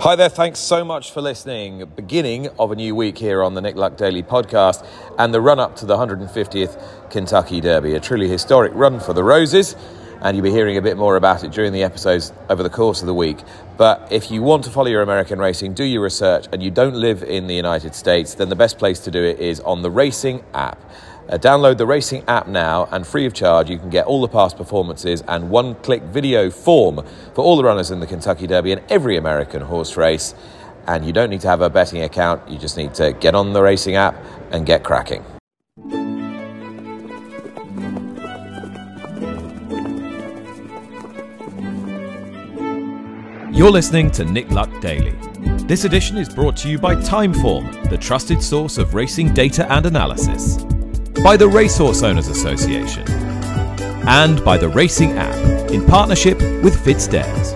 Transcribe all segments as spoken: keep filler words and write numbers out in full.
Hi there, thanks so much for listening. Beginning of a new week here on the Nick Luck Daily podcast and the run-up to the one hundred fiftieth Kentucky Derby, a truly historic run for the Roses, and you'll be hearing a bit more about it during the episodes over the course of the week. But if you want to follow your American racing, do your research, and you don't live in the United States, then the best place to do it is on the Racing app. Uh, download the Racing app now, and free of charge you can get all the past performances and one-click video form for all the runners in the Kentucky Derby and every American horse race. And you don't need to have a betting account, you just need to get on the Racing app and get cracking. You're listening to Nick Luck Daily. This edition is brought to you by Timeform, the trusted source of racing data and analysis, by the Racehorse Owners Association, and by the Racing app in partnership with FitzDares.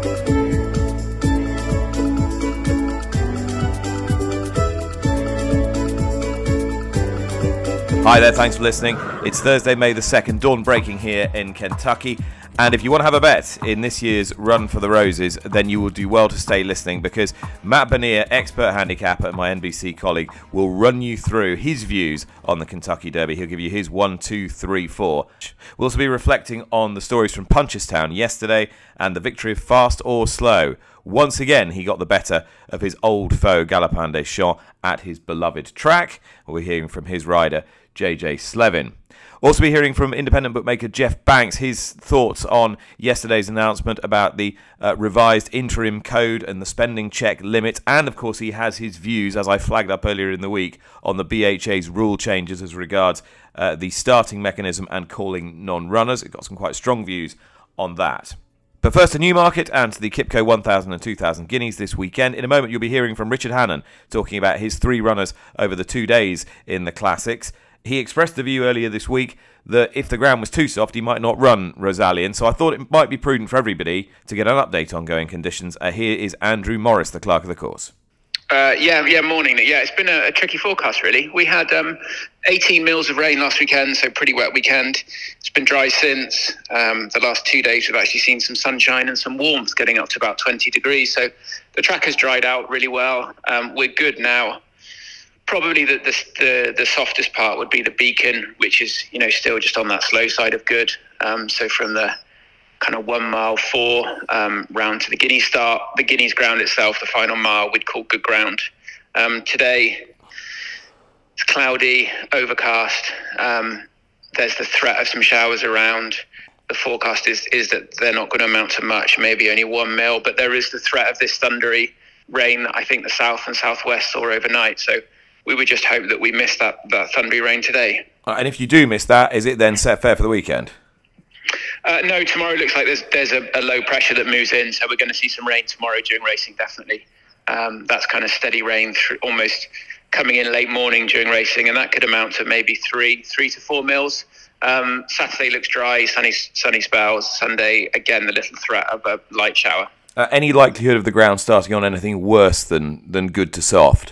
Hi there, thanks for listening. It's Thursday, May the second, dawn breaking here in Kentucky. And if you want to have a bet in this year's Run for the Roses, then you will do well to stay listening, because Matt Bernier, expert handicapper and my N B C colleague, will run you through his views on the Kentucky Derby. He'll give you his one, two, three, four. We'll also be reflecting on the stories from Punchestown yesterday and the victory of Fast or Slow. Once again, he got the better of his old foe, Galopin Des Champs, at his beloved track. We're hearing from his rider, J J Slevin. Also be hearing from independent bookmaker Jeff Banks, his thoughts on yesterday's announcement about the uh, revised interim code and the spending check limit. And of course he has his views, as I flagged up earlier in the week, on the B H A's rule changes as regards uh, the starting mechanism and calling non-runners. It got some quite strong views on that. But first, to Newmarket and to the Kipco one thousand and two thousand Guineas this weekend. In a moment, you'll be hearing from Richard Hannon talking about his three runners over the two days in the Classics. He expressed the view earlier this week that if the ground was too soft, he might not run Rosalien. So I thought it might be prudent for everybody to get an update on going conditions. Uh, here is Andrew Morris, the clerk of the course. Uh, yeah, yeah, morning. Yeah, it's been a, a tricky forecast, really. We had um, eighteen mils of rain last weekend, so pretty wet weekend. It's been dry since. Um, the last two days, we've actually seen some sunshine and some warmth, getting up to about twenty degrees. So the track has dried out really well. Um, we're good now. Probably the, the the the softest part would be the Beacon, which is, you know, still just on that slow side of good. Um, so from the kind of one mile four um, round to the Guineas start, the Guineas ground itself, the final mile, we'd call good ground. Um, today, it's cloudy, overcast. Um, there's the threat of some showers around. The forecast is is that they're not going to amount to much, maybe only one mil, but there is the threat of this thundery rain that I think the south and southwest saw overnight. So we would just hope that we miss that, that thundery rain today. And if you do miss that, is it then set fair for the weekend? Uh, no, tomorrow looks like there's there's a, a low pressure that moves in, so we're going to see some rain tomorrow during racing, definitely. Um, that's kind of steady rain, through, almost coming in late morning during racing, and that could amount to maybe three, three to four mils. Um, Saturday looks dry, sunny, sunny spells. Sunday, again, the little threat of a light shower. Uh, any likelihood of the ground starting on anything worse than, than good to soft?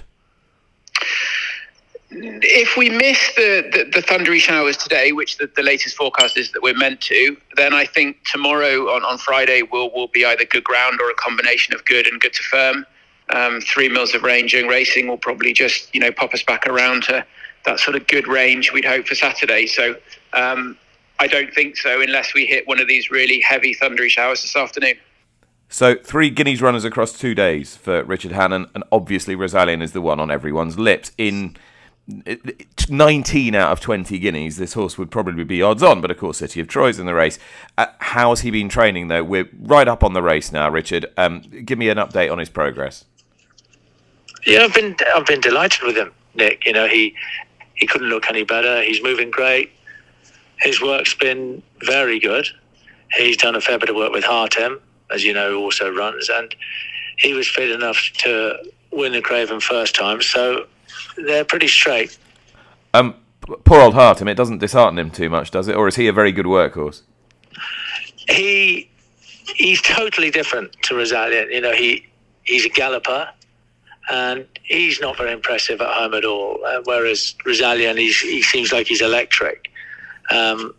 If we miss the, the, the thundery showers today, which the, the latest forecast is that we're meant to, then I think tomorrow on, on Friday will will be either good ground or a combination of good and good to firm. Um, three mils of rain during racing will probably just, you know, pop us back around to that sort of good range we'd hope for Saturday. So um, I don't think so unless we hit one of these really heavy thundery showers this afternoon. So three Guineas runners across two days for Richard Hannon, and obviously Rosalien is the one on everyone's lips. In nineteen out of twenty Guineas, this horse would probably be odds on, but of course City of Troy's in the race. Uh, how's he been training though? We're right up on the race now, Richard. Um, give me an update on his progress. Yeah, I've been I've been delighted with him, Nick. You know, he he couldn't look any better. He's moving great. His work's been very good. He's done a fair bit of work with Hartem, as you know, also runs, and he was fit enough to win the Craven first time. So they're pretty straight. Um, poor old Hartem, it doesn't dishearten him too much, does it? Or is he a very good workhorse? He he's totally different to Rosalien. You know, he he's a galloper, and he's not very impressive at home at all. Uh, whereas Rosalien, he's, he seems like he's electric. Um,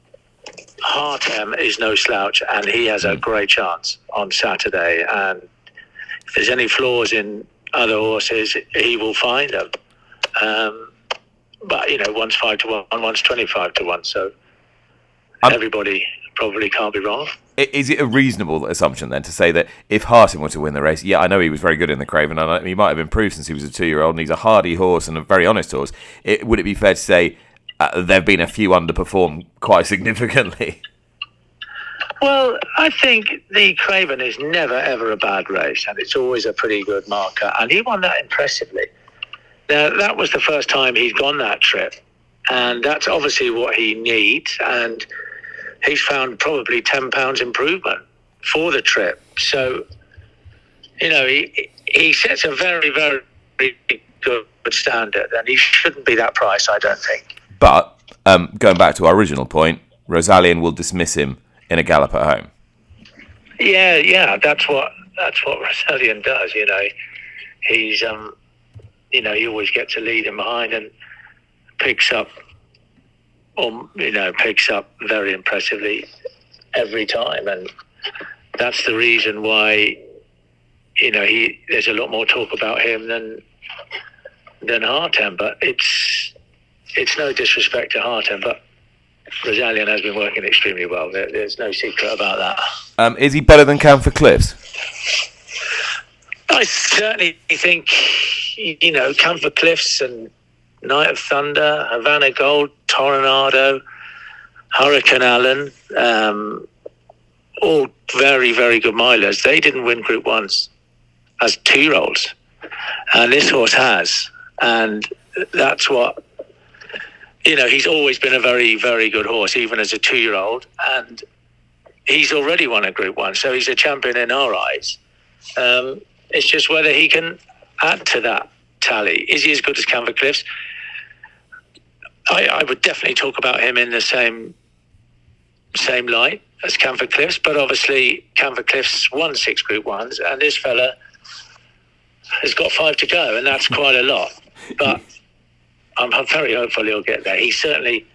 Hartem is no slouch, and he has a great chance on Saturday. And if there's any flaws in other horses, he will find them. Um, but, you know, one's five to one, one's twenty-five to one, so um, everybody probably can't be wrong. Is it a reasonable assumption then to say that if Hartin were to win the race, yeah, I know he was very good in the Craven, and he might have improved since he was a two-year-old, and he's a hardy horse and a very honest horse, it, would it be fair to say uh, there have been a few underperformed quite significantly? Well, I think the Craven is never, ever a bad race, and it's always a pretty good marker, and he won that impressively. Now, that was the first time he'd gone that trip, and that's obviously what he needs, and he's found probably ten pounds improvement for the trip. So, you know, he he sets a very, very good standard, and he shouldn't be that price, I don't think. But, um, going back to our original point, Rosalian will dismiss him in a gallop at home. Yeah, yeah, that's what that's what Rosalian does, you know. He's, um, you know, he always gets a lead in behind and picks up, or, you know, picks up very impressively every time. And that's the reason why, you know, he there's a lot more talk about him than than Hartem. But it's it's no disrespect to Hartem, but Rosalian has been working extremely well. There, there's no secret about that. Um, is he better than Camphor Cliffs? I certainly think, you know, Camphor Cliffs and Night of Thunder, Havana Gold, Toronado, Hurricane Allen, um, all very, very good milers. They didn't win Group Ones as two-year-olds, and this horse has. And that's what, you know, he's always been a very, very good horse, even as a two-year-old, and he's already won a Group One, so he's a champion in our eyes. Um, it's just whether he can add to that tally. Is he as good as Camphor Cliffs? I, I would definitely talk about him in the same same light as Camphor Cliffs, but obviously Camphor Cliffs won six Group Ones, and this fella has got five to go, and that's quite a lot. But I'm, I'm very hopeful he'll get there. He certainly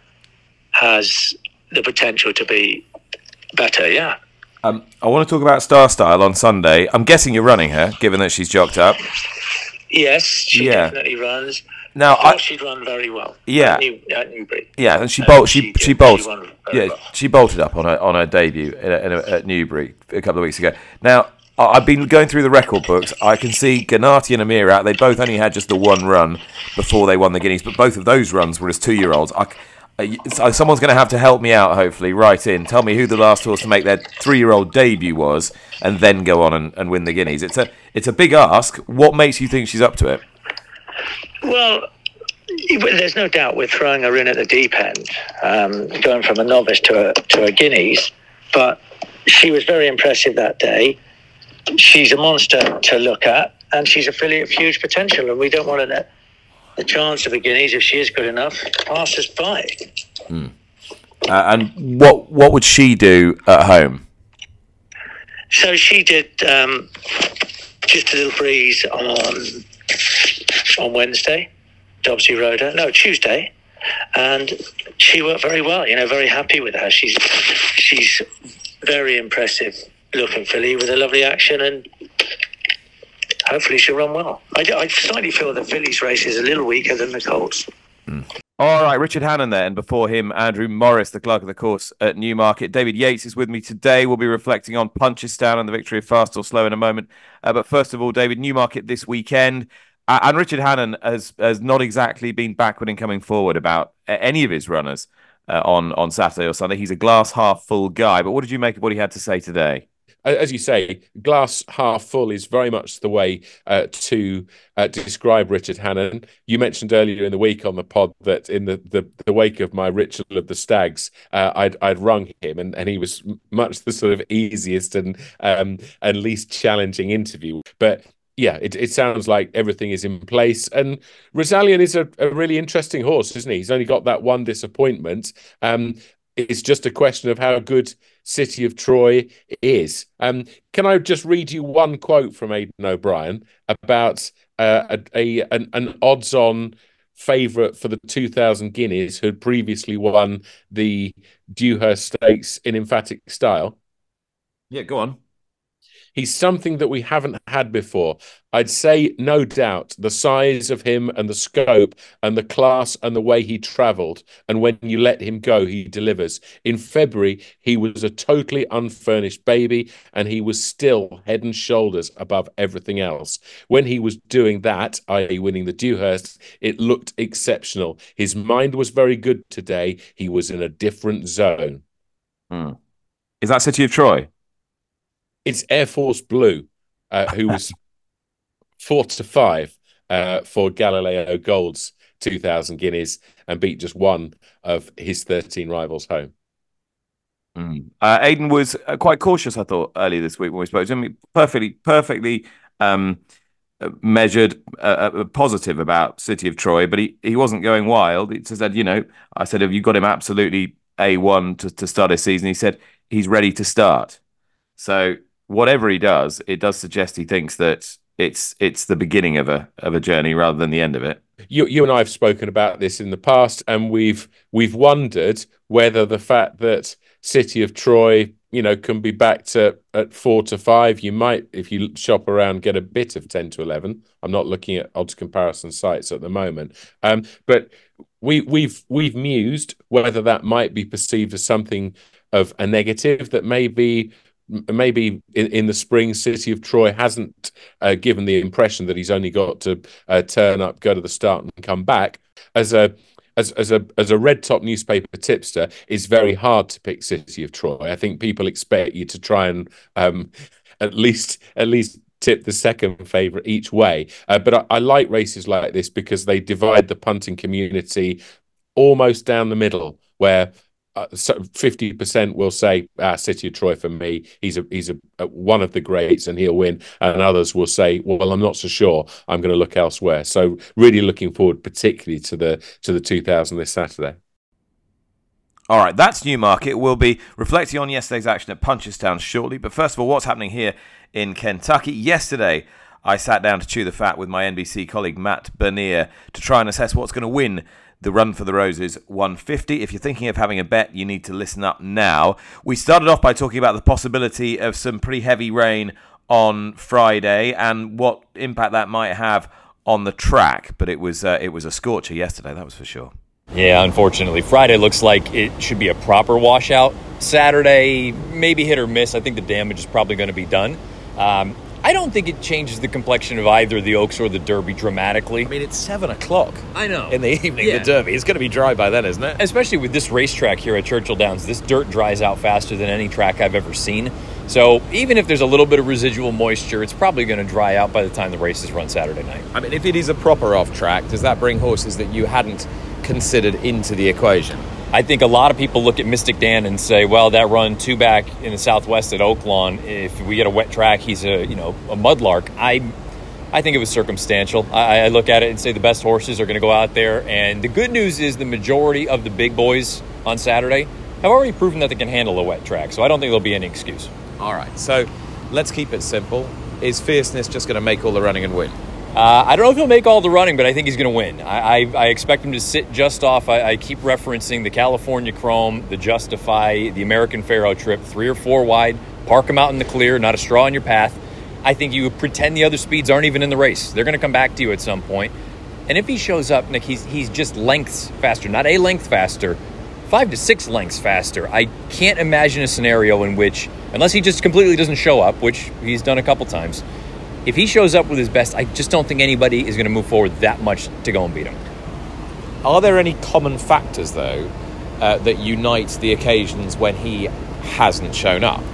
has the potential to be better, yeah. Um, I want to talk about Star Style on Sunday. I'm guessing you're running her, given that she's jocked up. Yes, she yeah. definitely runs. Now, I I, she'd run very well. Yeah, at, New, at Newbury. Yeah, and she um, bolt, she she, she bolted. Yeah, well. she bolted up on her on her debut in a, in a, at Newbury a couple of weeks ago. Now, I've been going through the record books. I can see Gennady and Amir out. They both only had just the one run before they won the Guineas, but both of those runs were as two-year-olds. I, Uh, someone's going to have to help me out, hopefully, right in. Tell me who the last horse to make their three-year-old debut was, and then go on and, and win the Guineas. It's a it's a big ask. What makes you think she's up to it? Well, there's no doubt we're throwing her in at the deep end, um, going from a novice to a, to a Guineas. But she was very impressive that day. She's a monster to look at, and she's a filly of huge potential, and we don't want to... The chance of a Guineas, if she is good enough, pass us by. Mm. Uh, and what what would she do at home? So she did um, just a little breeze on on Wednesday, Dobsey rode her. No, Tuesday, and she worked very well. You know, very happy with her. She's she's very impressive looking filly with a lovely action, and hopefully she'll run well. I, I slightly feel the fillies race is a little weaker than the colts. Mm. All right, Richard Hannon there, and before him, Andrew Morris, the clerk of the course at Newmarket. David Yates is with me today. We'll be reflecting on Punchestown and the victory of Fast or Slow in a moment. Uh, but first of all, David, Newmarket this weekend. Uh, and Richard Hannon has, has not exactly been backward in coming forward about uh, any of his runners uh, on, on Saturday or Sunday. He's a glass half full guy. But what did you make of what he had to say today? As you say, glass half full is very much the way uh, to uh, describe Richard Hannon. You mentioned earlier in the week on the pod that in the, the, the wake of my ritual of the stags, uh, I'd I'd rung him, and, and he was much the sort of easiest and um, and least challenging interview. But yeah, it, it sounds like everything is in place. And Rosalian is a, a really interesting horse, isn't he? He's only got that one disappointment. Um, it's just a question of how good City of Troy is. Um, can I just read you one quote from Aidan O'Brien about uh, a, a an, an odds-on favourite for the two thousand Guineas who had previously won the Dewhurst Stakes in emphatic style? Yeah, go on. He's something that we haven't had before. I'd say, no doubt, the size of him and the scope and the class and the way he travelled. And when you let him go, he delivers. In February, he was a totally unfurnished baby, and he was still head and shoulders above everything else. When he was doing that, that is winning the Dewhurst, it looked exceptional. His mind was very good today. He was in a different zone. Hmm. Is that City of Troy? It's Air Force Blue, uh, who was four to five uh, for Galileo Gold's two thousand guineas and beat just one of his thirteen rivals home. Mm. Uh, Aidan was uh, quite cautious, I thought, earlier this week when we spoke to him. Perfectly, perfectly um, measured, uh, uh, positive about City of Troy, but he, he wasn't going wild. He said, you know, I said, have you got him absolutely A one to, to start his season? He said he's ready to start. So whatever he does, it does suggest he thinks that it's it's the beginning of a of a journey rather than the end of it. You you and I have spoken about this in the past, and we've we've wondered whether the fact that City of Troy, you know, can be backed at, at four to five, you might, if you shop around, get a bit of ten to eleven. I'm not looking at odds comparison sites at the moment, um, but we we've we've mused whether that might be perceived as something of a negative, that maybe. Maybe in, in the spring, City of Troy hasn't uh, given the impression that he's only got to uh, turn up, go to the start, and come back. As a as as a as a red top newspaper tipster, it's very hard to pick City of Troy. I think people expect you to try and um, at least at least tip the second favourite each way. Uh, but I, I like races like this because they divide the punting community almost down the middle, where. Uh, so fifty percent will say ah, City of Troy for me. He's a he's a, a one of the greats and he'll win. And others will say, well, I'm not so sure. I'm going to look elsewhere. So really looking forward, particularly to the to the two thousand this Saturday. All right, that's Newmarket. We'll be reflecting on yesterday's action at Punchestown shortly. But first of all, what's happening here in Kentucky? Yesterday, I sat down to chew the fat with my N B C colleague Matt Bernier to try and assess what's going to win the Run for the Roses one fifty. If you're thinking of having a bet, you need to listen up now. We started off by talking about the possibility of some pretty heavy rain on Friday and what impact that might have on the track. But it was uh, it was a scorcher yesterday, that was for sure. Yeah, unfortunately. Friday looks like it should be a proper washout. Saturday, maybe hit or miss. I think the damage is probably going to be done. Um, I don't think it changes the complexion of either the Oaks or the Derby dramatically. I mean, it's seven o'clock. I know. In the evening, yeah. The Derby. It's going to be dry by then, isn't it? Especially with this racetrack here at Churchill Downs. This dirt dries out faster than any track I've ever seen. So even if there's a little bit of residual moisture, it's probably going to dry out by the time the races run Saturday night. I mean, if it is a proper off-track, does that bring horses that you hadn't considered into the equation? I think a lot of people look at Mystic Dan and say, well, that run two back in the Southwest at Oaklawn, if we get a wet track, he's a you know a mudlark. I I think it was circumstantial. I, I look at it and say the best horses are going to go out there. And the good news is the majority of the big boys on Saturday have already proven that they can handle a wet track. So I don't think there'll be any excuse. All right, so let's keep it simple. Is Fierceness just going to make all the running and win? Uh, I don't know if he'll make all the running, but I think he's going to win. I, I, I expect him to sit just off. I, I keep referencing the California Chrome, the Justify, the American Pharoah trip, three or four wide, park him out in the clear, not a straw in your path. I think you pretend the other speeds aren't even in the race. They're going to come back to you at some point. And if he shows up, Nick, he's, he's just lengths faster, not a length faster, five to six lengths faster. I can't imagine a scenario in which, unless he just completely doesn't show up, which he's done a couple times, if he shows up with his best, I just don't think anybody is going to move forward that much to go and beat him. Are there any common factors, though, uh, that unite the occasions when he hasn't shown up?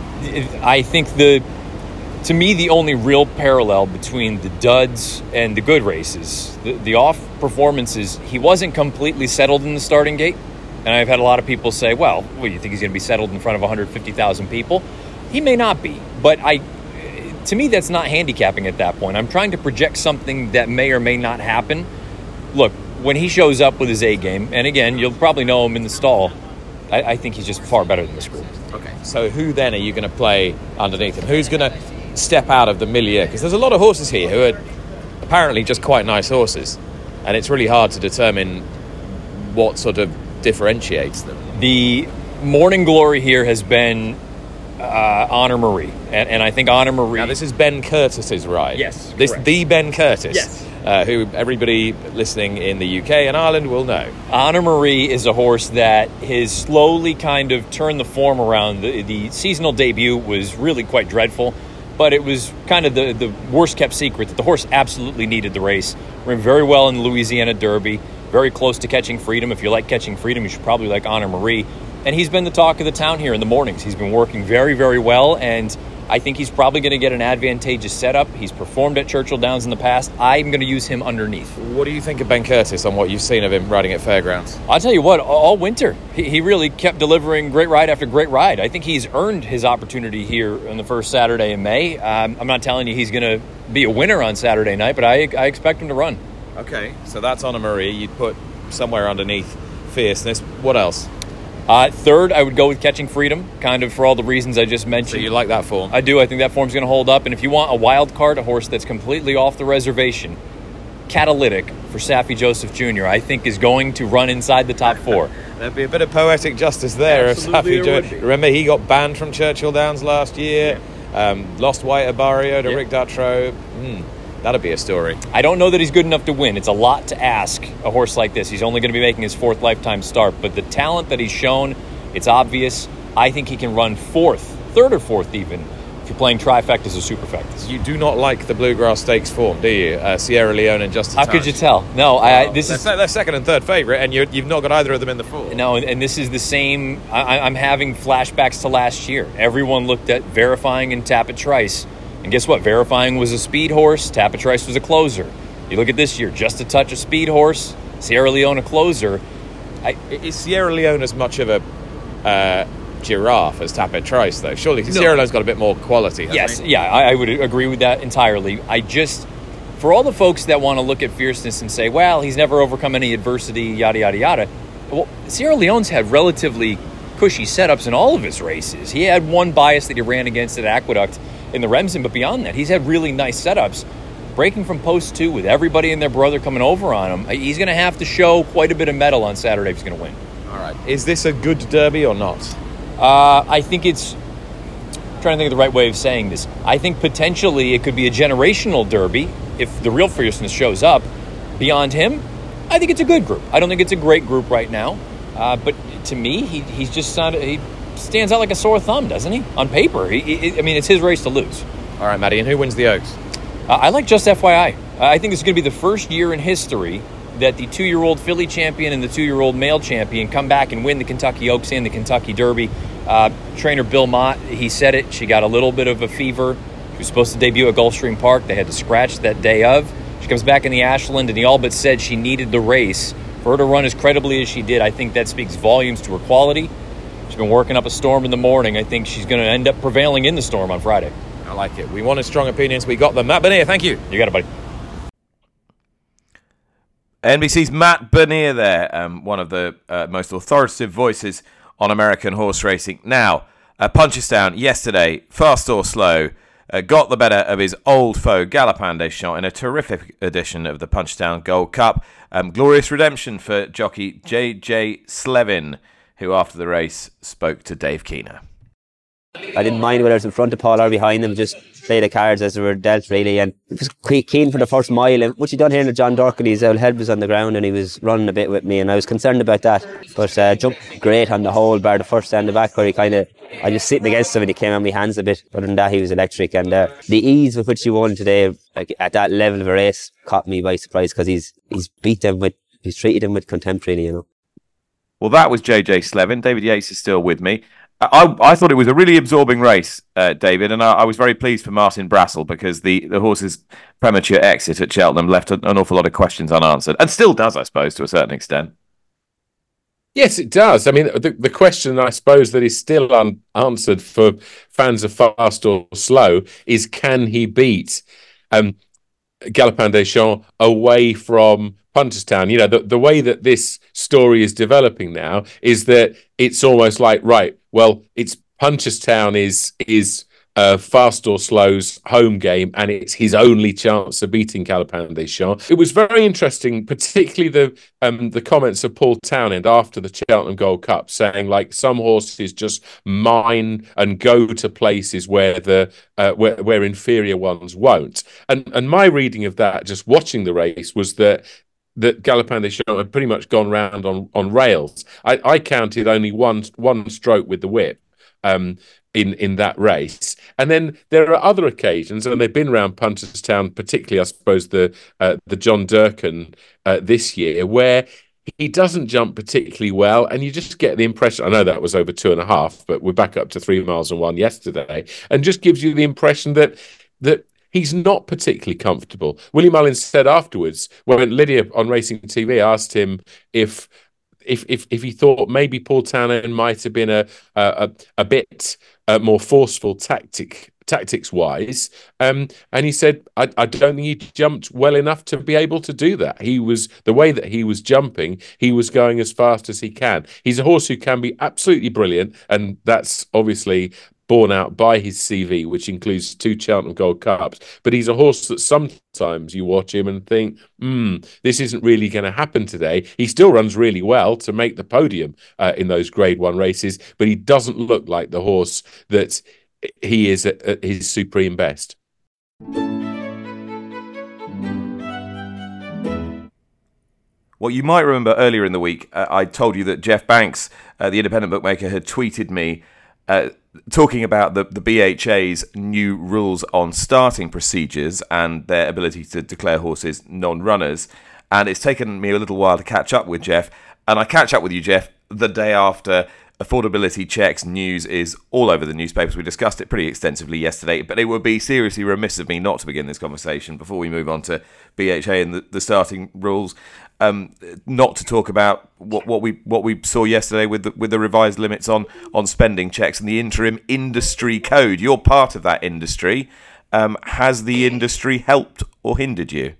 I think the, to me, the only real parallel between the duds and the good races, the, the off performances, he wasn't completely settled in the starting gate. And I've had a lot of people say, well, well, you think he's going to be settled in front of one hundred fifty thousand people? He may not be, but I... To me, that's not handicapping at that point. I'm trying to project something that may or may not happen. Look, when he shows up with his A game, and again, you'll probably know him in the stall, I, I think he's just far better than this group. Okay, so who then are you going to play underneath him? Who's going to step out of the milieu? Because there's a lot of horses here who are apparently just quite nice horses, and it's really hard to determine what sort of differentiates them. The morning glory here has been uh, Honor Marie, and, and I think Honor Marie. Now this is Ben Curtis's ride. Yes, this correct. the Ben Curtis. Yes. Uh, who everybody listening in the U K and Ireland will know. Honor Marie is a horse that has slowly kind of turned the form around. The, the seasonal debut was really quite dreadful, but it was kind of the, the worst kept secret that the horse absolutely needed the race. Ran very well in the Louisiana Derby, very close to Catching Freedom. If you like Catching Freedom, you should probably like Honor Marie. And he's been the talk of the town here in the mornings. He's been working very, very well, and I think he's probably going to get an advantageous setup. He's performed at Churchill Downs in the past. I'm going to use him underneath. What do you think of Ben Curtis on what you've seen of him riding at fairgrounds? I'll tell you what, all winter, he, he really kept delivering great ride after great ride. I think he's earned his opportunity here on the first Saturday in May. Um, I'm not telling you he's going to be a winner on Saturday night, but I, I expect him to run. Okay, so that's Honor Marie. You'd put somewhere underneath Fierceness. What else? Uh, third, I would go with Catching Freedom, kind of for all the reasons I just mentioned. So you like that form? I do. I think that form's going to hold up. And if you want a wild card, a horse that's completely off the reservation, Catalytic for Saffie Joseph Junior, I think is going to run inside the top four. There'd be a bit of poetic justice there. Absolutely, Saffie there Jo- would be. Remember, he got banned from Churchill Downs last year. Yeah. Um, lost White at Barrio to Yeah. Rick Dutrow. Mm, that'd be a story. I don't know that he's good enough to win. It's a lot to ask a horse like this. He's only going to be making his fourth lifetime start. But the talent that he's shown, it's obvious. I think he can run fourth, third or fourth even, if you're playing trifectas or superfectas. You do not like the Bluegrass Stakes form, do you? Uh, Sierra Leone and Just a How Touch. could you tell? No, I, I, this they're, is they're second and third favourite, and you're, you've not got either of them in the four. no, and, and this is the same. I, I'm having flashbacks to last year. Everyone looked at Verifying and Tapit Trice, and guess what? Verifying was a speed horse. Tapit Trice was a closer. You look at this year, Just a Touch a speed horse, Sierra Leone a closer. I, is Sierra Leone as much of a uh, giraffe as Tapit Trice, though? Surely No. Sierra Leone's got a bit more quality, hasn't Yes, he? yeah, I, I would agree with that entirely. I just, for all the folks that want to look at Fierceness and say, well, he's never overcome any adversity, yada, yada, yada. Well, Sierra Leone's had relatively cushy setups in all of his races. He had one bias that he ran against at Aqueduct in the Remsen, but beyond that, he's had really nice setups. Breaking from post two with everybody and their brother coming over on him, he's going to have to show quite a bit of mettle on Saturday if he's going to win. All right. Is this a good derby or not? Uh, I think it's... I'm trying to think of the right way of saying this. I think potentially it could be a generational derby if the real Fierceness shows up. Beyond him, I think it's a good group. I don't think it's a great group right now. Uh, but to me, he he's just not, he stands out like a sore thumb, doesn't he? On paper. He, he, I mean, it's his race to lose. All right, Maddie, and who wins the Oaks? Uh, I like Just F Y I. Uh, I think this is going to be the first year in history that the two-year-old filly champion and the two-year-old male champion come back and win the Kentucky Oaks and the Kentucky Derby. Uh, trainer Bill Mott, he said it. She got a little bit of a fever. She was supposed to debut at Gulfstream Park. They had to scratch that day of. She comes back in the Ashland, and he all but said she needed the race. For her to run as credibly as she did, I think that speaks volumes to her quality. She's been working up a storm in the morning. I think she's going to end up prevailing in the storm on Friday. I like it. We wanted strong opinions. We got them. Matt Bernier, thank you. You got it, buddy. N B C's Matt Bernier there, um, one of the uh, most authoritative voices on American horse racing. Now, uh, Punchestown yesterday, fast or slow, uh, got the better of his old foe Galopin Des Champs in a terrific edition of the Punchestown Gold Cup. Um, glorious redemption for jockey J J Slevin, who after the race spoke to Dave Keener. I didn't mind whether it's in front of Paul or behind him, just play the cards as they were dealt, really. And he was keen for the first mile. And what you done here in John Dorkin, his old head was on the ground and he was running a bit with me, and I was concerned about that. But uh, jumped great on the whole, bar the first and the back, where he kind of, I just sitting against him and he came on my hands a bit. Other than that, he was electric. And uh, the ease with which he won today, like, at that level of a race, caught me by surprise, because he's he's beat them with, he's treated them with contempt, really, you know. Well, that was J J Slevin. David Yates is still with me. I, I thought it was a really absorbing race, uh, David, and I, I was very pleased for Martin Brassel, because the, the horse's premature exit at Cheltenham left an, an awful lot of questions unanswered, and still does, I suppose, to a certain extent. Yes, it does. I mean, the, the question, I suppose, that is still unanswered for fans of fast or slow is, can he beat um, Galopin Des Champs away from Punchestown? You know, the, the way that this story is developing now is that it's almost like, right, well, it's Punchestown is is uh, fast or slow's home game, and it's his only chance of beating Galopin Des Champs. It was very interesting, particularly the um, the comments of Paul Townend after the Cheltenham Gold Cup, saying like some horses just mine and go to places where the uh, where, where inferior ones won't. And and my reading of that, just watching the race, was that that Galopin Des Champs had pretty much gone round on on rails. I, I counted only one one stroke with the whip um, in in that race, and then there are other occasions, and they've been around Punterstown, particularly I suppose the uh, the John Durkan uh, this year, where he doesn't jump particularly well, and you just get the impression. I know that was over two and a half, but we're back up to three miles and one yesterday, and just gives you the impression that that. He's not particularly comfortable. Willie Mullins said afterwards, when Lydia on Racing T V asked him if if if, if he thought maybe Paul Townend might have been a a, a bit uh, more forceful tactic tactics wise, um, and he said, I, I don't think he jumped well enough to be able to do that. He was the way that he was jumping, he was going as fast as he can. He's a horse who can be absolutely brilliant, and that's obviously borne out by his C V, which includes two Cheltenham Gold Cups. But he's a horse that sometimes you watch him and think, hmm, this isn't really going to happen today. He still runs really well to make the podium uh, in those Grade One races, but he doesn't look like the horse that he is at, at his supreme best. Well, you might remember earlier in the week, uh, I told you that Jeff Banks, uh, the independent bookmaker, had tweeted me uh, talking about the, the B H A's new rules on starting procedures and their ability to declare horses non-runners. And it's taken me a little while to catch up with Jeff. And I catch up with you, Jeff, the day after affordability checks news is all over the newspapers. We discussed it pretty extensively yesterday, but it would be seriously remiss of me not to begin this conversation before we move on to B H A and the, the starting rules, um, not to talk about what, what we what we saw yesterday with the, with the revised limits on on spending checks and the interim industry code. You're part of that industry. Um, has the industry helped or hindered you?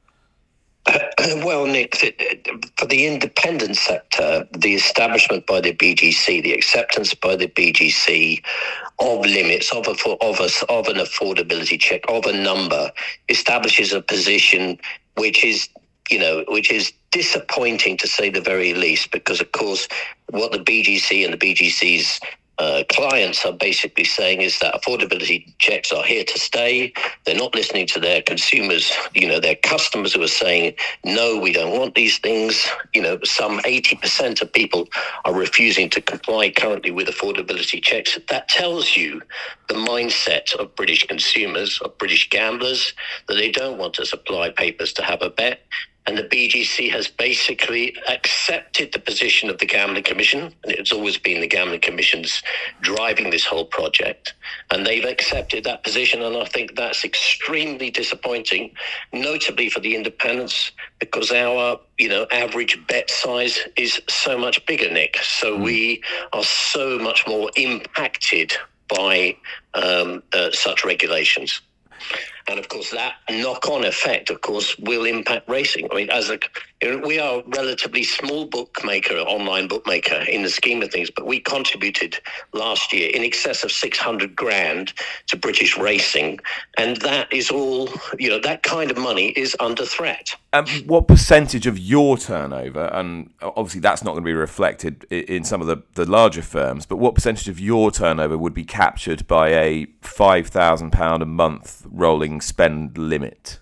Well, Nick, for the independent sector, the establishment by the B G C, the acceptance by the B G C of limits, of a, of, a, of an affordability check, of a number, establishes a position which is, you know, which is disappointing to say the very least, because, of course, what the B G C and the B G C's Uh, clients are basically saying is that affordability checks are here to stay. They're not listening to their consumers, you know, their customers who are saying, no, we don't want these things. You know, some eighty percent of people are refusing to comply currently with affordability checks. That tells you the mindset of British consumers, of British gamblers, that they don't want to supply papers to have a bet. And the B G C has basically accepted the position of the Gambling Commission, and it's always been the Gambling Commission's driving this whole project. And they've accepted that position, and I think that's extremely disappointing, notably for the independents, because our, you know, average bet size is so much bigger, Nick. So mm. we are so much more impacted by um, uh, such regulations. And of course, that knock-on effect, of course, will impact racing. I mean, as a you know, we are a relatively small bookmaker, online bookmaker in the scheme of things, but we contributed last year in excess of six hundred grand to British racing, and that is all. You know, that kind of money is under threat. Um, what percentage of your turnover, and obviously that's not going to be reflected in some of the, the larger firms, but what percentage of your turnover would be captured by a five thousand pounds a month rolling spend limit?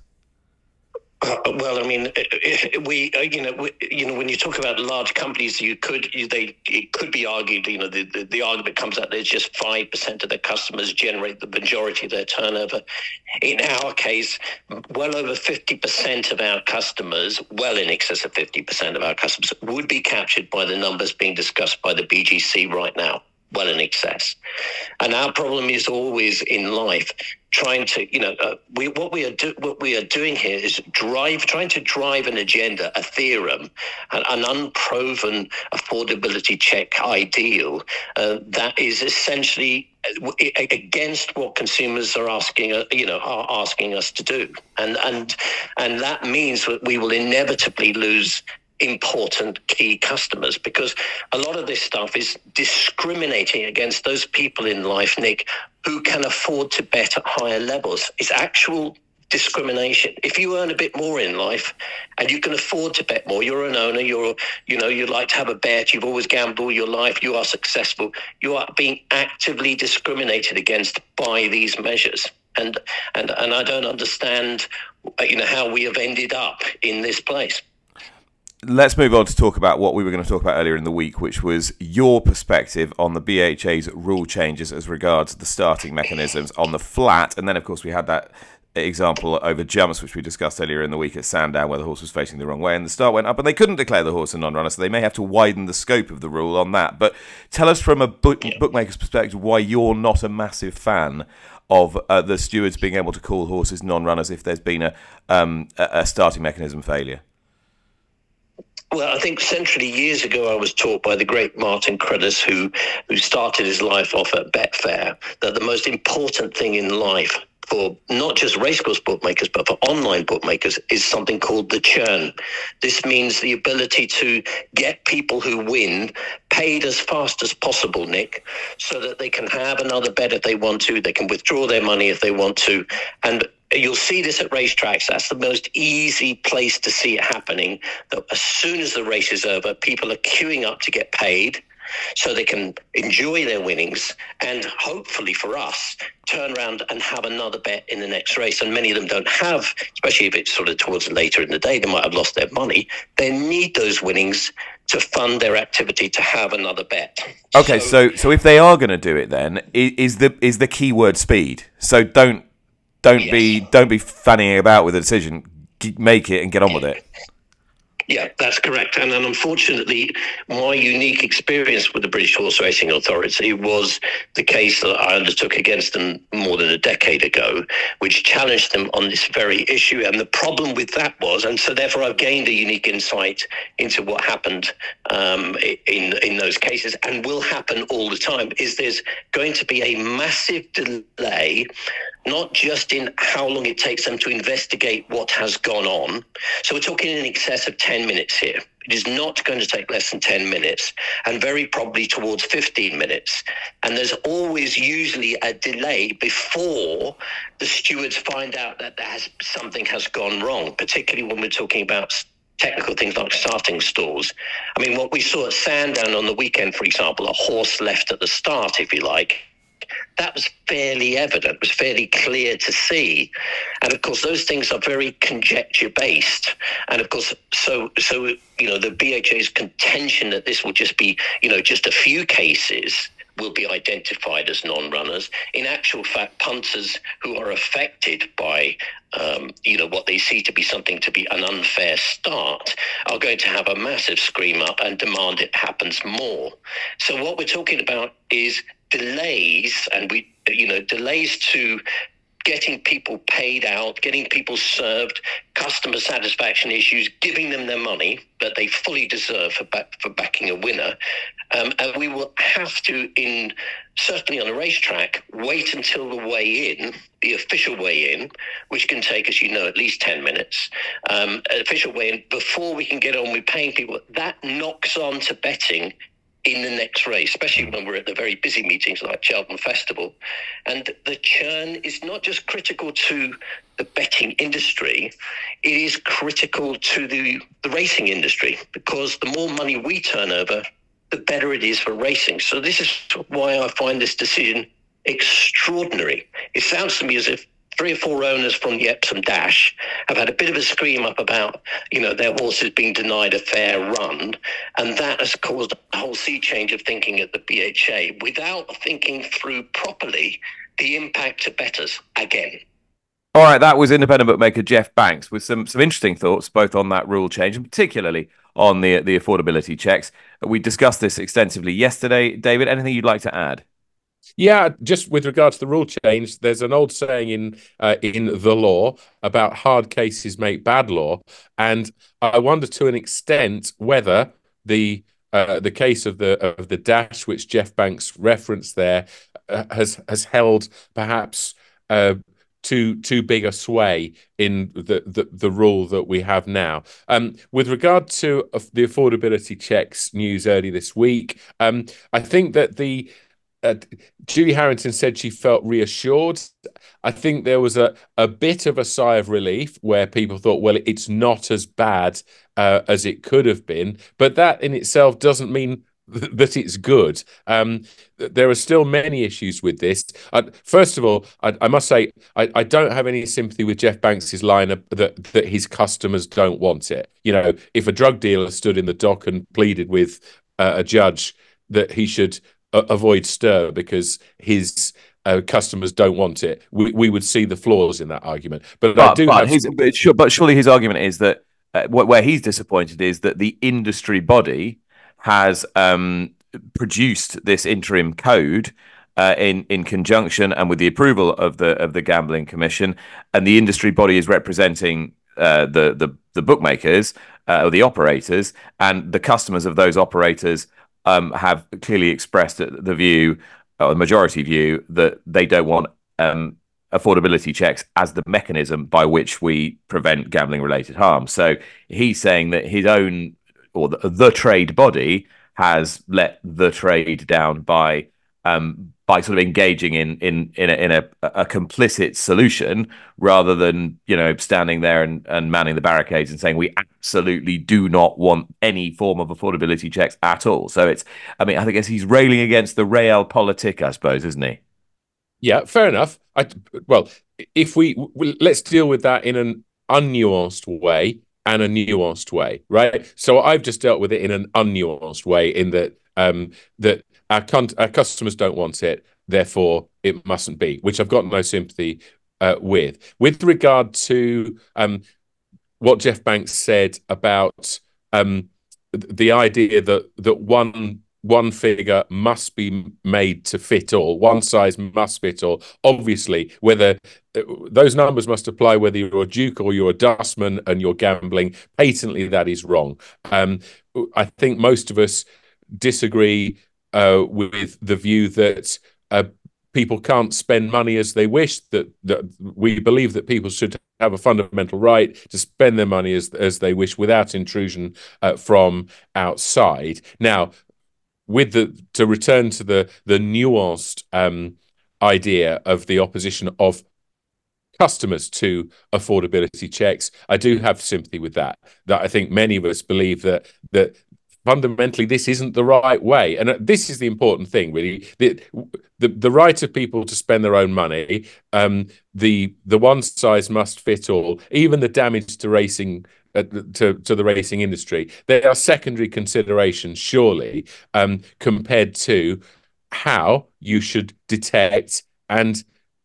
Uh, well, I mean, we, uh, you know, we, you know, when you talk about large companies, you could, you, they, it could be argued, you know, the, the, the argument comes out that it's just five percent of their customers generate the majority of their turnover. In our case, well over fifty percent of our customers, well in excess of fifty percent of our customers, would be captured by the numbers being discussed by the B G C right now. Well in excess. And our problem is always in life trying to, you know, uh, we, what we are do, what we are doing here is drive, trying to drive an agenda, a theorem, an, an unproven affordability check ideal uh, that is essentially against what consumers are asking, uh, you know, are asking us to do, and and and that means that we will inevitably lose important key customers, because a lot of this stuff is discriminating against those people in life, Nick, who can afford to bet at higher levels. It's actual discrimination. If you earn a bit more in life and you can afford to bet more, you're an owner, you're, you know, you like to have a bet, you've always gambled all your life, you are successful, you are being actively discriminated against by these measures. And and and I don't understand, you know, how we have ended up in this place. Let's move on to talk about what we were going to talk about earlier in the week, which was your perspective on the B H A's rule changes as regards the starting mechanisms on the flat. And then, of course, we had that example over jumps, which we discussed earlier in the week at Sandown, where the horse was facing the wrong way and the start went up, and they couldn't declare the horse a non-runner, so they may have to widen the scope of the rule on that. But tell us from a book, bookmaker's perspective why you're not a massive fan of uh, the stewards being able to call horses non-runners if there's been a, um, a starting mechanism failure. Well, I think centrally years ago I was taught by the great Martin Cruddas, who who started his life off at Betfair, that the most important thing in life for not just racecourse bookmakers, but for online bookmakers is something called the churn. This means the ability to get people who win paid as fast as possible, Nick, so that they can have another bet if they want to, they can withdraw their money if they want to. And you'll see this at racetracks. That's the most easy place to see it happening. That as soon as the race is over, people are queuing up to get paid so they can enjoy their winnings and hopefully for us turn around and have another bet in the next race. And many of them don't have, especially if it's sort of towards later in the day, they might have lost their money. They need those winnings to fund their activity to have another bet. Okay, so so, so if they are going to do it, then is the is the key word speed. So don't don't yes. be don't be fanning about with a decision. Make it and get on with it. Yeah, that's correct. And, and unfortunately, my unique experience with the British Horse Racing Authority was the case that I undertook against them more than a decade ago, which challenged them on this very issue. And the problem with that was, and so therefore I've gained a unique insight into what happened um, in, in those cases and will happen all the time, is there's going to be a massive delay, not just in how long it takes them to investigate what has gone on. So we're talking in excess of ten minutes here. It is not going to take less than ten minutes and very probably towards fifteen minutes. And there's always usually a delay before the stewards find out that there has, something has gone wrong, particularly when we're talking about technical things like starting stalls. I mean, what we saw at Sandown on the weekend, for example, a horse left at the start, if you like, that was fairly evident, was fairly clear to see. And of course, those things are very conjecture based. And of course, so, so you know, the B H A's contention that this will just be, you know, just a few cases will be identified as non-runners. In actual fact, punters who are affected by, um, you know, what they see to be something to be an unfair start are going to have a massive scream up and demand it happens more. So what we're talking about is delays, and we, you know, delays to getting people paid out, getting people served, customer satisfaction issues, giving them their money that they fully deserve for back, for backing a winner. Um, and we will have to, in certainly on a racetrack, wait until the weigh-in, the official weigh-in, which can take, as you know, at least ten minutes, um, official weigh-in, before we can get on with paying people. That knocks on to betting in the next race, especially when we're at the very busy meetings like Cheltenham Festival. And the churn is not just critical to the betting industry, it is critical to the, the racing industry, because the more money we turn over, the better it is for racing. So this is why I find this decision extraordinary. It sounds to me as if three or four owners from the Epsom Dash have had a bit of a scream up about, you know, their horses being denied a fair run. And that has caused a whole sea change of thinking at the B H A without thinking through properly the impact to bettors again. All right, that was independent bookmaker Jeff Banks with some, some interesting thoughts, both on that rule change and particularly on the, the affordability checks. We discussed this extensively yesterday. David, anything you'd like to add? Yeah, just with regard to the rule change, there's an old saying in uh, in the law about hard cases make bad law, and I wonder to an extent whether the uh, the case of the of the Dash, which Jeff Banks referenced there, uh, has has held perhaps uh, too too big a sway in the, the, the rule that we have now. Um, with regard to the affordability checks news early this week, um, I think that the uh, Julie Harrington said she felt reassured. I think there was a, a bit of a sigh of relief where people thought, well, it's not as bad uh, as it could have been. But that in itself doesn't mean th- that it's good. Um, there are still many issues with this. Uh, first of all, I, I must say, I, I don't have any sympathy with Jeff Banks's line of, that, that his customers don't want it. You know, if a drug dealer stood in the dock and pleaded with uh, a judge that he should uh, avoid stir because his Uh, customers don't want it, we, we would see the flaws in that argument. But, but I do but, have... his, but, sure, but surely his argument is that uh, where he's disappointed is that the industry body has um, produced this interim code uh, in in conjunction and with the approval of the of the Gambling Commission, and the industry body is representing uh, the the the bookmakers uh, or the operators, and the customers of those operators um, have clearly expressed the view, or the majority view, that they don't want um, affordability checks as the mechanism by which we prevent gambling-related harm. So he's saying that his own, or the, the trade body, has let the trade down by um, by sort of engaging in in in a, in a, a complicit solution, rather than, you know, standing there and, and manning the barricades and saying we absolutely do not want any form of affordability checks at all. So it's, I mean, I think he's railing against the realpolitik, I suppose, isn't he? Yeah, fair enough. I, well, if we let's deal with that in an unnuanced way and a nuanced way, right? So I've just dealt with it in an unnuanced way, in that um, that our, con- our customers don't want it, therefore it mustn't be, which I've got no sympathy uh, with. With regard to um, what Jeff Banks said about um, the idea that that one one figure must be made to fit all, one size must fit all. Obviously, whether those numbers must apply whether you're a duke or you're a dustman and you're gambling, patently that is wrong. Um, I think most of us disagree uh, with the view that uh, people can't spend money as they wish, that, that we believe that people should have a fundamental right to spend their money as, as they wish without intrusion uh, from outside. Now, with the to return to the the nuanced um, idea of the opposition of customers to affordability checks, I do have sympathy with that. That I think many of us believe that that fundamentally this isn't the right way, and this is the important thing, really. The the, the right of people to spend their own money, um, the the one size must fit all, even the damage to racing. To, to the racing industry, they are secondary considerations, surely, um, compared to how you should detect and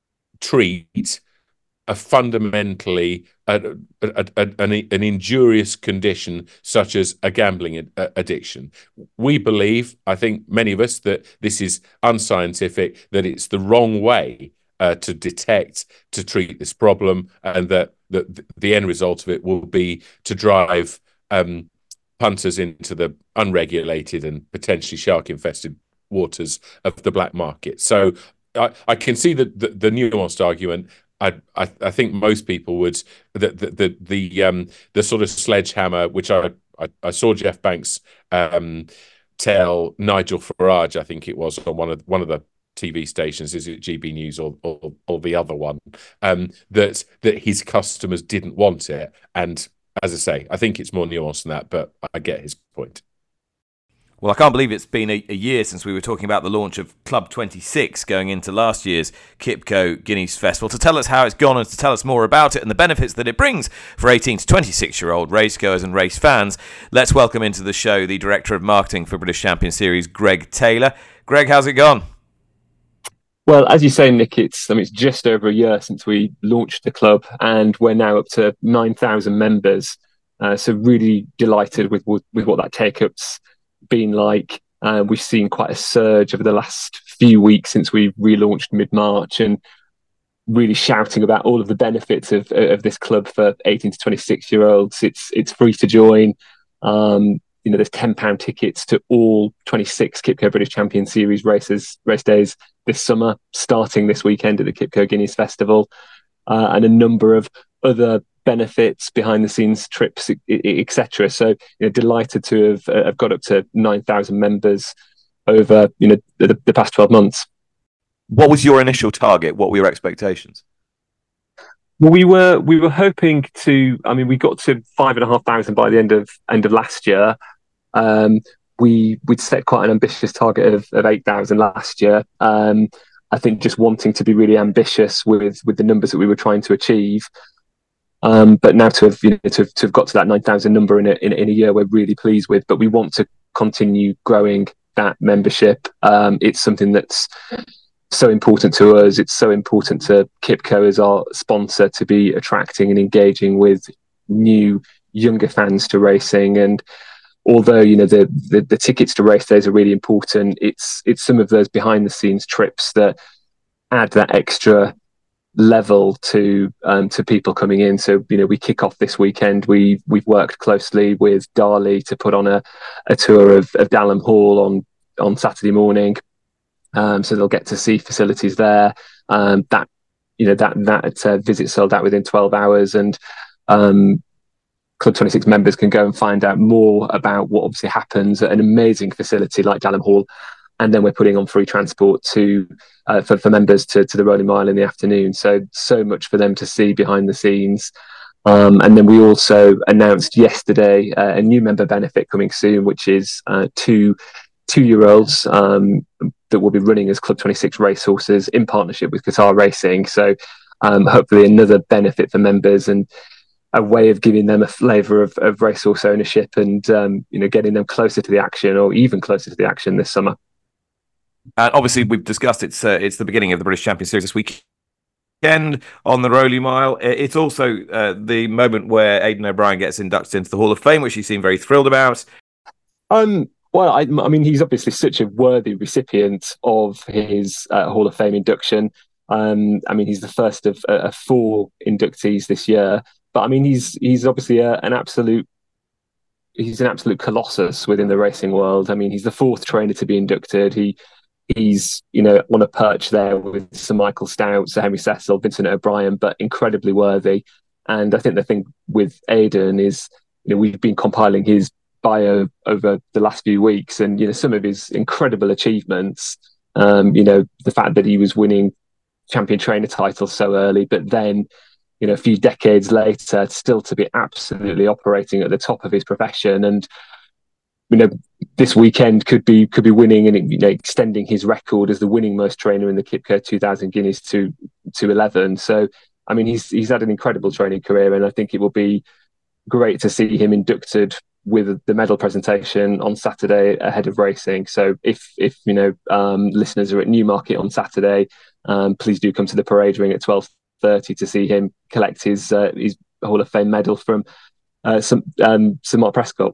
treat a fundamentally a, a, a, an, an injurious condition such as a gambling ad- addiction. We believe, I think many of us, that this is unscientific, that it's the wrong way uh, to detect, to treat this problem, and that The, the end result of it will be to drive um, punters into the unregulated and potentially shark-infested waters of the black market. So I, I can see the, the, the nuanced argument. I, I, I think most people would the the the the, um, the sort of sledgehammer, which I I, I saw Jeff Banks um, tell Nigel Farage, I think it was, on one of one of the T V stations, is it G B News or or, or the other one, um, that that his customers didn't want it. And as I say, I think it's more nuanced than that, but I get his point. Well, I can't believe it's been a, a year since we were talking about the launch of Club twenty-six going into last year's Kipco Guineas Festival. To tell us how it's gone and to tell us more about it and the benefits that it brings for eighteen to twenty-six-year-old racegoers and race fans, let's welcome into the show the Director of Marketing for British Champion Series, Greg Taylor. Greg, how's it gone? Well, as you say, Nick, it's I mean it's just over a year since we launched the club, and we're now up to nine thousand members. Uh, so really delighted with, with with what that take-up's been like. Uh, we've seen quite a surge over the last few weeks since we relaunched mid-March, and really shouting about all of the benefits of of this club for eighteen to twenty-six-year-olds. It's it's free to join. Um, you know, there's ten pound tickets to all twenty-six Kipco British Champion Series races, race days this summer, starting this weekend at the Kipco Guineas Festival. uh, and a number of other benefits, behind the scenes trips, et cetera. So, you know, delighted to have, uh, have got up to nine thousand members over, you know, the, the past twelve months. What was your initial target? What were your expectations? Well, we were we were hoping to. I mean, we got to five and a half thousand by the end of end of last year. Um, we we'd set quite an ambitious target of, of eight thousand last year. Um, I think just wanting to be really ambitious with with the numbers that we were trying to achieve. Um, but now to have, you know, to, have, to have got to that nine thousand number in a, in, in a year, we're really pleased with. But we want to continue growing that membership. Um, it's something that's so important to us. It's so important to Kipco as our sponsor to be attracting and engaging with new, younger fans to racing. And although, you know, the, the, the tickets to race days are really important, it's it's some of those behind the scenes trips that add that extra level to um, to people coming in. So, you know, we kick off this weekend. We we've worked closely with Darley to put on a, a tour of, of Dalham Hall on on Saturday morning. Um, so they'll get to see facilities there. Um, that you know that that uh, visit sold out within twelve hours, and um, Club twenty-six members can go and find out more about what obviously happens at an amazing facility like Dalham Hall. And then we're putting on free transport to uh, for, for members to, to the Rolling Mile in the afternoon. So, so much for them to see behind the scenes. Um, and then we also announced yesterday uh, a new member benefit coming soon, which is uh, two two-year-olds um, that will be running as Club twenty-six racehorses in partnership with Qatar Racing. So um, hopefully another benefit for members and a way of giving them a flavour of, of racehorse ownership and um, you know, getting them closer to the action or even closer to the action this summer. And obviously, we've discussed it's uh, it's the beginning of the British Champion Series this weekend on the Rolling Mile. It's also uh, the moment where Aidan O'Brien gets inducted into the Hall of Fame, which he seemed very thrilled about. Um, well, I, I mean, he's obviously such a worthy recipient of his uh, Hall of Fame induction. Um, I mean, he's the first of uh, four inductees this year. But I mean, he's he's obviously a, an absolute. He's an absolute colossus within the racing world. I mean, he's the fourth trainer to be inducted. He He's, you know, on a perch there with Sir Michael Stout, Sir Henry Cecil, Vincent O'Brien, but incredibly worthy. And I think the thing with Aidan is, you know, we've been compiling his bio over the last few weeks, and, you know, some of his incredible achievements, um, you know, the fact that he was winning champion trainer titles so early, but then, you know, a few decades later, still to be absolutely operating at the top of his profession. And, you know, this weekend could be could be winning and, you know, extending his record as the winning most trainer in the Kipco two thousand Guineas to to eleven. So, I mean, he's he's had an incredible training career, and I think it will be great to see him inducted with the medal presentation on Saturday ahead of racing. So, if if you know um, listeners are at Newmarket on Saturday, um, please do come to the parade ring at twelve thirty to see him collect his uh, his Hall of Fame medal from uh, some um, Sir Mark Prescott.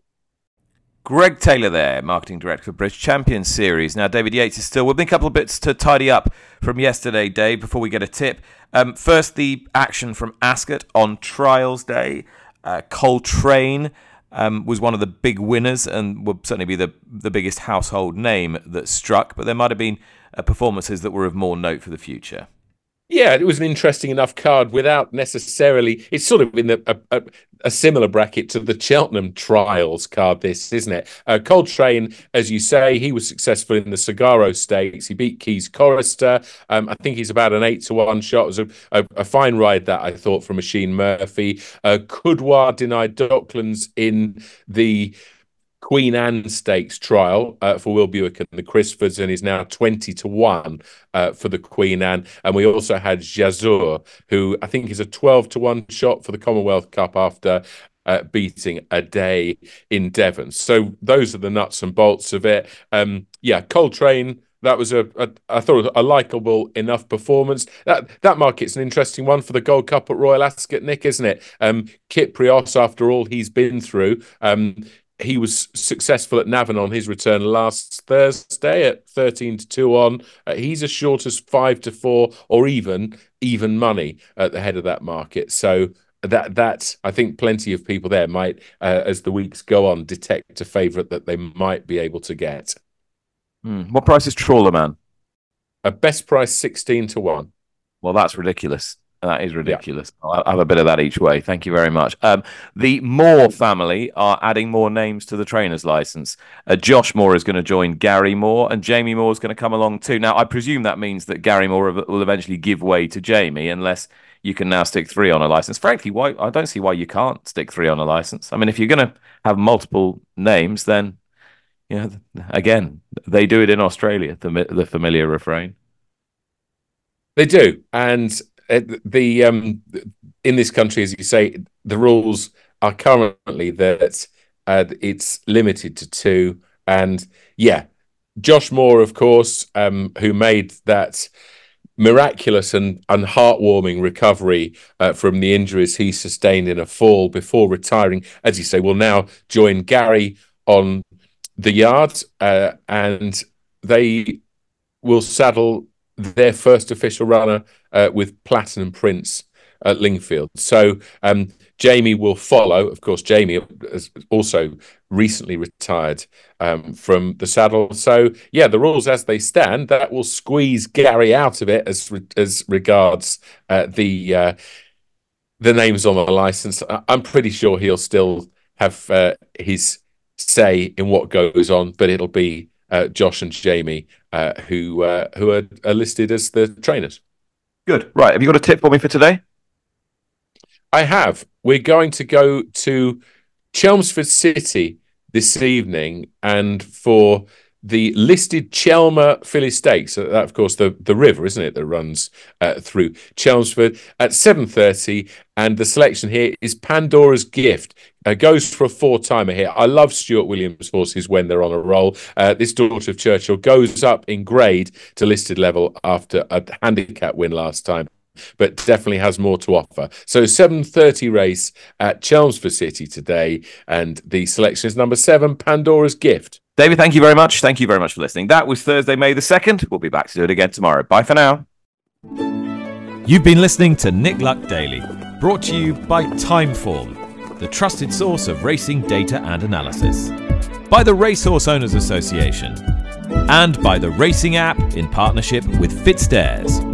Greg Taylor there, Marketing Director for British Champion Series. Now, David Yates is still with me. A couple of bits to tidy up from yesterday, Dave, before we get a tip. Um, first, the action from Ascot on Trials Day. Uh, Coltrane um, was one of the big winners and will certainly be the, the biggest household name that struck, but there might have been uh, performances that were of more note for the future. Yeah, it was an interesting enough card without necessarily... It's sort of in the, a, a, a similar bracket to the Cheltenham Trials card, this, isn't it? Uh, Coltrane, as you say, he was successful in the Sagaro Stakes. He beat Keys Chorister. Um, I think he's about an eight to one shot. It was a, a, a fine ride, that, I thought, from Machine Murphy. Uh, Coudoir denied Docklands in the Queen Anne Stakes trial uh, for Will Buick and the Crisfords, and is now twenty to one uh, for the Queen Anne. And we also had Jazur, who I think is a twelve to one shot for the Commonwealth Cup after uh, beating a day in Devon. So those are the nuts and bolts of it. Um, yeah, Coltrane, that was a, a I thought a likeable enough performance. That that market's an interesting one for the Gold Cup at Royal Ascot, Nick, isn't it? Um, Kyprios, after all he's been through, um, he was successful at Navan on his return last Thursday at thirteen to two on. Uh, he's as short as five to four, or even even money at the head of that market. So that that I think plenty of people there might, uh, as the weeks go on, detect a favourite that they might be able to get. Hmm. What price is Trawler Man? A best price sixteen to one. Well, that's ridiculous. That is ridiculous. Yeah. I'll have a bit of that each way. Thank you very much. Um, the Moore family are adding more names to the trainer's license. Uh, Josh Moore is going to join Gary Moore, and Jamie Moore is going to come along too. Now, I presume that means that Gary Moore will eventually give way to Jamie, unless you can now stick three on a license. Frankly, why I don't see why you can't stick three on a license. I mean, if you're going to have multiple names, then, you know, again, they do it in Australia, the, the familiar refrain. They do, and the um, in this country, as you say, the rules are currently that uh, it's limited to two. And yeah, Josh Moore, of course, um, who made that miraculous and, and heartwarming recovery uh, from the injuries he sustained in a fall before retiring, as you say, will now join Gary on the yard, uh, and they will saddle their first official runner uh, with Platinum Prince at Lingfield. So um, Jamie will follow. Of course, Jamie has also recently retired um, from the saddle. So, yeah, the rules as they stand, that will squeeze Gary out of it as as regards uh, the uh, the names on the licence. I'm pretty sure he'll still have uh, his say in what goes on, but it'll be Uh, Josh and Jamie, uh, who uh, who are, are listed as the trainers. Good. Right. Have you got a tip for me for today? I have. We're going to go to Chelmsford City this evening, and for the listed Chelmer Filly Stakes. So that, of course, the, the river, isn't it, that runs uh, through Chelmsford at seven thirty. And the selection here is Pandora's Gift. Uh, goes for a four-timer here. I love Stuart Williams' horses when they're on a roll. Uh, this Daughter of Churchill goes up in grade to listed level after a handicap win last time, but definitely has more to offer. So seven thirty race at Chelmsford City today, and the selection is number seven, Pandora's Gift. David, thank you very much. Thank you very much for listening. That was Thursday, May the second. We'll be back to do it again tomorrow. Bye for now. You've been listening to Nick Luck Daily, brought to you by Timeform, the trusted source of racing data and analysis, by the Racehorse Owners Association, and by the Racing app in partnership with FitzDares.